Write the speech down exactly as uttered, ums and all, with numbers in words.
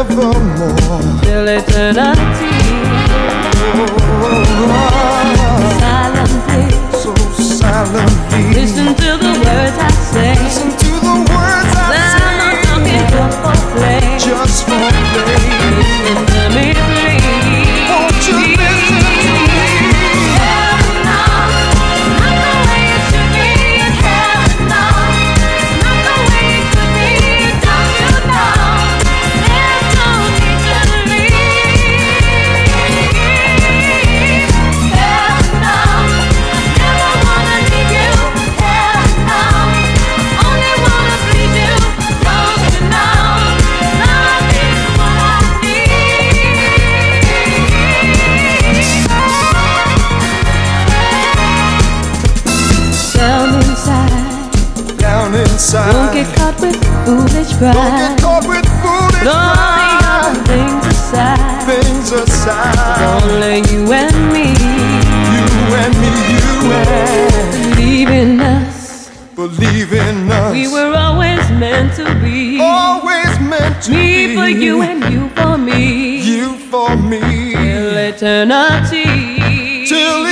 forevermore. Till eternity. Oh, silently, so silently. Listen to the words I say. Listen to the words I I'm say. not talking just for play. Just for play. Listen to me, please. Won't you listen to me? Heaven knows, not the way it should be. Heaven knows, not the way it could be. Don't you know? There's no need to leave. Heaven knows, never wanna leave you. Heaven knows, only wanna please you. Don't you know? Love is what I need. Down inside, Down inside. don't get caught with foolish Don't pride. get caught with foolish Put all the other pride. things aside. Things aside. Only you and me. You and me, you and Believe in us. believe in us. We were always meant to be. Always meant to Me be. for you and you for me. You for me. Till eternity. Till